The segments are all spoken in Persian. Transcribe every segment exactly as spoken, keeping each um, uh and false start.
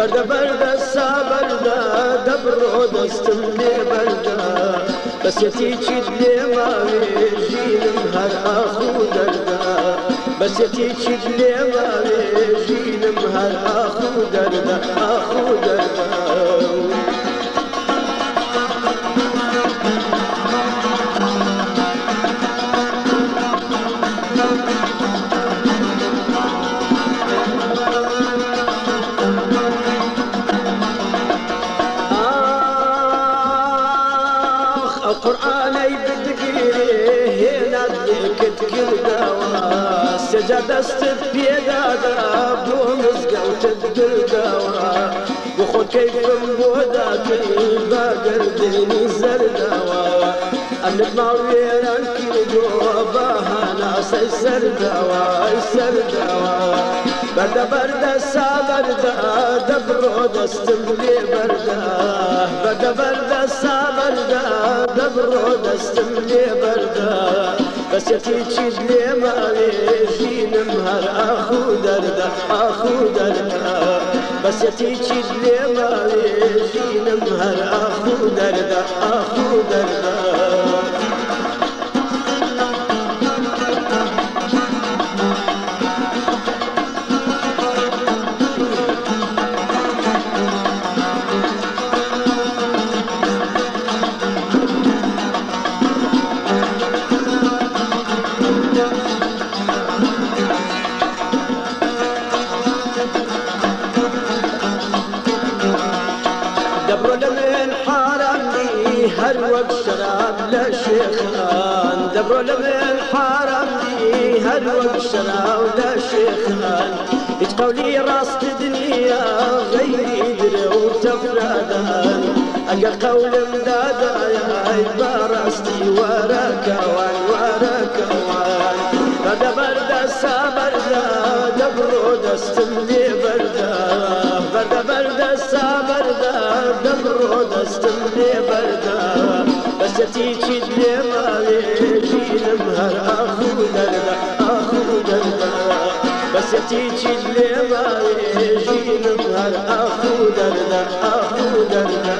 برده برده سابرده دبرو دستم لێ بەرده بەسێتێکی لێ ماوێ ژینم هەر ئاخ و دەرده بەسێتێکی لێ ماوێ ژینم هەر ئاخ و دەرده ئاخ و دەرده قرآني بدقيري هنا ديكت كرداوا سجا دست بيدادا بو مزقا وتدقرداوا وخود كيفم بوداكي باقر ديني زرداوا أمنك معويران كردو باهانا سي سرداوا سرداوا برده برده سابرده دبرو دستم لێ بەرده برده برده سابرده دبرو دستم لێ بەرده بەسێتێکی لێ ماوێ ژینم هەر ئاخ و دەرده ئاخ و دەرده بەسێتێکی لێ ماوێ ژینم هەر ئاخ و دەرده ئاخ و دەرده دبرو لمن حرمني هر وقت شراب لشيخان دبرو لمن حرمني هر وقت شراب لشيخان هيج قولي راس الدنيا غيري درو تفردان اقل قول مدادا يا براستي وراك وان وراك وان برده برده سابرده دبرو دستم لێ بەرده برده برده سابرده دبرو دستم لێ بەرده بەسێتێکی لێ ماوێ ژینم هەر ئاخ و دەرده ئاخ و دەرده بەسێتێکی لێ ماوێ ژینم هەر ئاخ و دەرده ئاخ و دەرده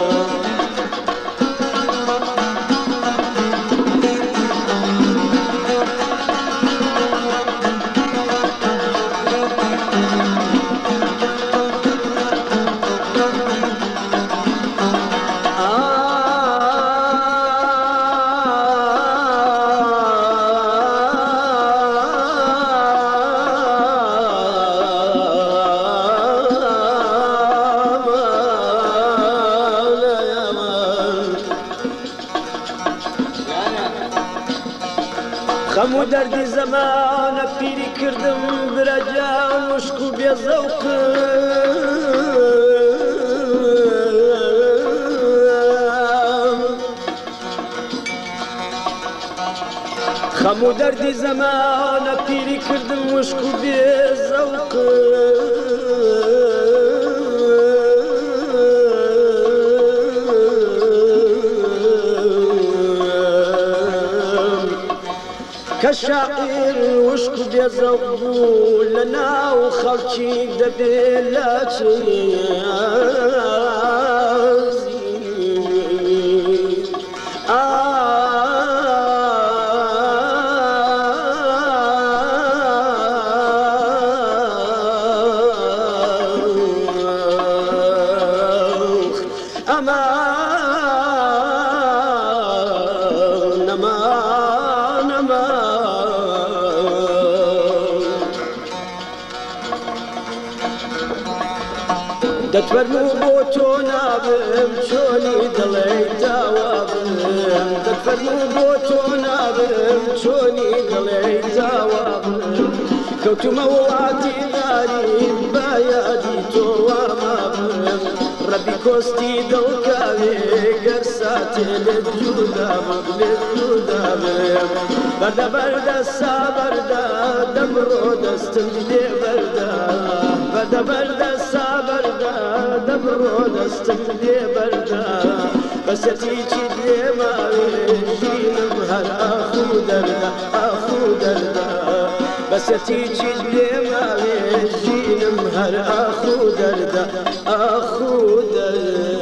خەم و دەردی زەمانە پیری کردم برەجا وشک و بێزەوقم خەم و دەردی زەمانە پیری کردم وشک و بێزەوقم كالشاعر وشك بيزغبو لنا وخلشي دبيلاتي أمان أمان أمان دتفرمو بوتو نابم شوني دلي توابم دتفرمو بوتو نابم شوني دلي توابم كوتو مواتي غريب بايادي توامم ربي كوستي دلكاوي قرساتي للجودام للجودام برده برده سابرده دبرو دستم لێ بەرده برده برده سابرده دبرو دستم لێ بەرده بەسێتێکی لێ ماوێ ژینم هەر ئاخ و دەرده ئاخ و دەرده بەسێتێکی لێ ماوێ وێژینم هەر ئاخ و دەردە ئاخ و دەردە